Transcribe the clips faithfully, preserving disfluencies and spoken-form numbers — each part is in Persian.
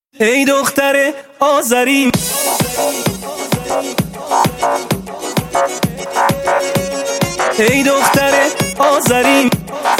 ای دختر آذری، ای دختر آذری،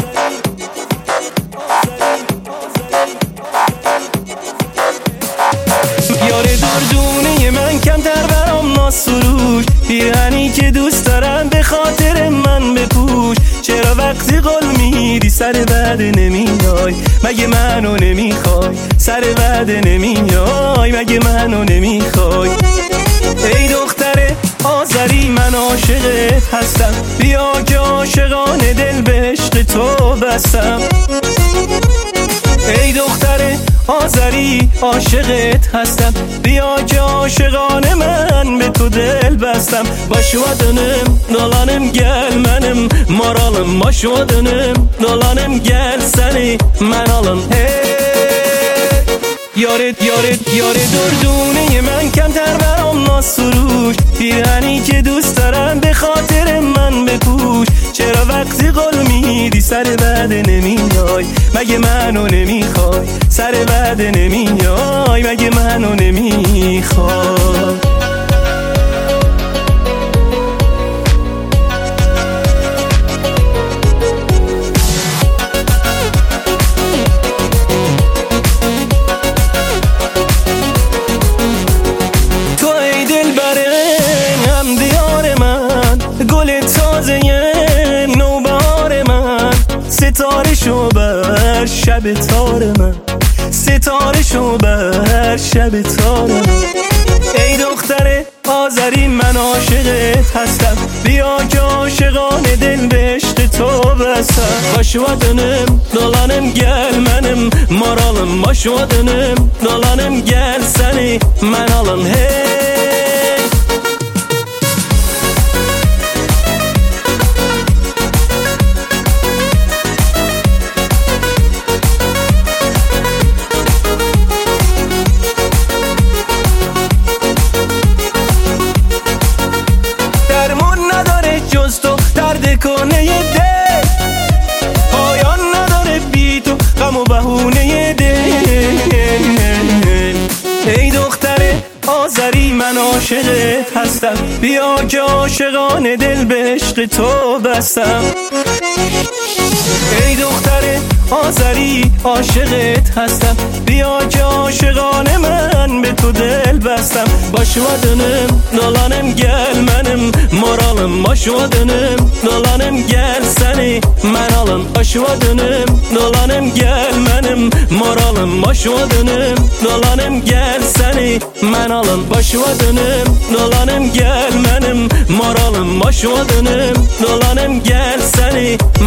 یار دردونه من کمتر برام ناسروش، پیرهنی که دوست دارم به خاطر من بپوش. چرا وقتی قول میدی سر وعده نمیای؟ مگه منو نمیخوای؟ سر وعده نمیای؟ مگه منو نمیخوای؟ ای دختر آذری، من عاشقت هستم، بیا که عاشقانه دل به عشق تو بستم. ای دختر آذری، عاشقت هستم، بیا که عاشقانه من به تو دل bastım. Başıma dönüm, dolanım gel benim moralım. Başıma dönüm, dolanım gel seni men alım. Hey Yaret yaret yaret durdune من کمتر برام ناسروش، پیرهنی که دوست دارم به خاطر من بپوش. چرا وقتی قول میدی سر وعده نمیای؟ مگه منو نمیخوای؟ سر وعده نمیای؟ مگه منو نمیخوای؟ ستاره شو بر شب تار من، ستاره شو بر شب تار من. ای دختر آذری، من عاشقت هستم، بیا که عاشقانه دل به عشق تو بستم. Başıma dönüm, dolanım gel benim moralım. Başıma dönüm, dolanım gel seni men alım. Hey کنه دل، پایان نداره بی تو غم و بهونه دل. ای دختر آذری، من عاشقت هستم، بیا که عاشقانه دل به عشق تو بستم. ای دختر آذری، عاشقت هستم، بیا که عاشقانه من به تو دل bastım. Başıma dönüm, dolanım gel benim moralım. Başıma dönüm, dolanım gel seni men alım. Başıma dönüm, dolanım gel benim moralım. Başıma dönüm, dolanım gel seni men alım. Başıma dönüm, dolanım gel benim moralım. Başıma dönüm, dolanım gel seni